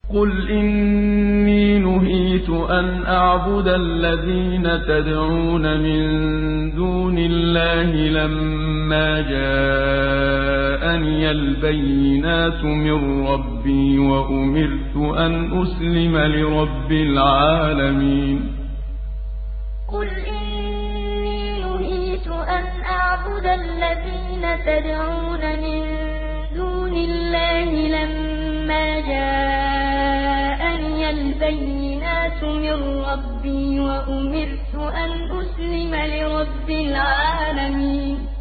قل إني نهيت أن أعبد الذين تدعون من دون الله لما جاءني البينات من ربي وأمرت أن أسلم لرب العالمين قل إني نهيت أن أعبد الذين تدعون من دون الله لما جاءني البينات من ربي وأمرت أن أسلم لرب العالمين